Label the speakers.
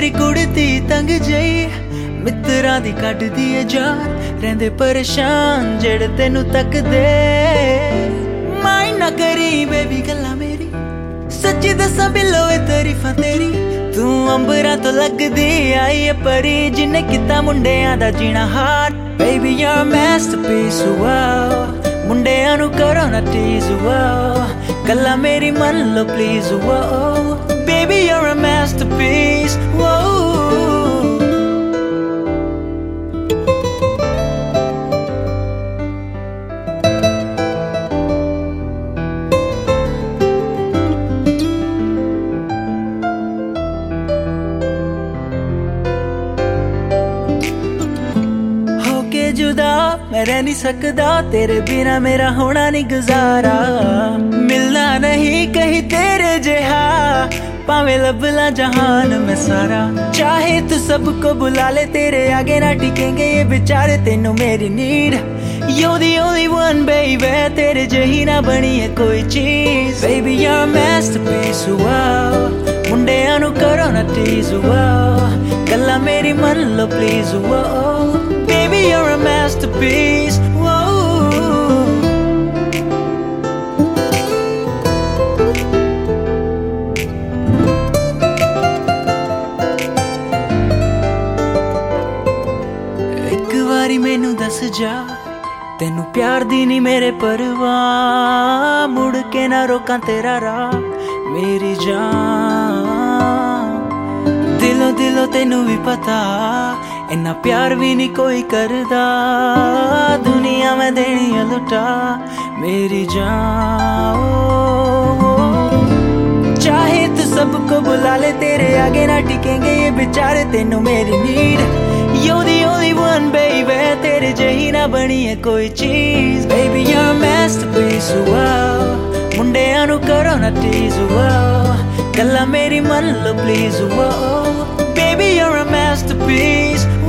Speaker 1: तेरी कुड़ती तंग जई मित्रां दी कड्डदी है जान रहंदे परेशान जेड़े तेनू तकदे माइंड ना करी बेबी गल्ला मेरी सच्ची दसा बिलो ए तारीफां तेरी तू अंबरां तो लगदी आई है परी जिन्ने किता मुंडियां दा जीना हार baby you're a masterpiece wow मुंडियां नू करो ना टीज wow गल्ला मेरी मन लो please wow baby you're a masterpiece wow जुदा मैं रह नहीं सकदा तेरे बिना मेरा होना नहीं गुजारा मिलना नहीं कहीं तेरे जहा पावे लबला जहान में सारा चाहे तू सबको बुला ले तेरे आगे ना टिकेंगे ये बेचारे तेनू मेरी need You're the only one baby तेरे जही ना बनी है कोई चीज Baby you're a masterpiece wow मुंडियां नू करो ना टीज wow गल्ला मेरी मन लो please wow Baby you're a masterpiece wow एक बारी मैनू दस जा तेनू प्यार दी नी मेरे परवाह मुड़ के ना रोकां तेरा राह मेरी जान दिलों दिलों तेनू भी पता इन्ना प्यार भी नहीं कोई करदा दुनिया में देनी है लुटा मेरी जान चाहे तू सबको बुला ले तेरे आगे ना टिकेंगे ये बेचारे तेनू मेरी need You're the only one baby तेरे जही ना बनी है कोई चीज Baby you're a masterpiece wow मुंडियां नू करो ना टीज wow गल्ला मेरी मन लो please wow Baby you're a masterpiece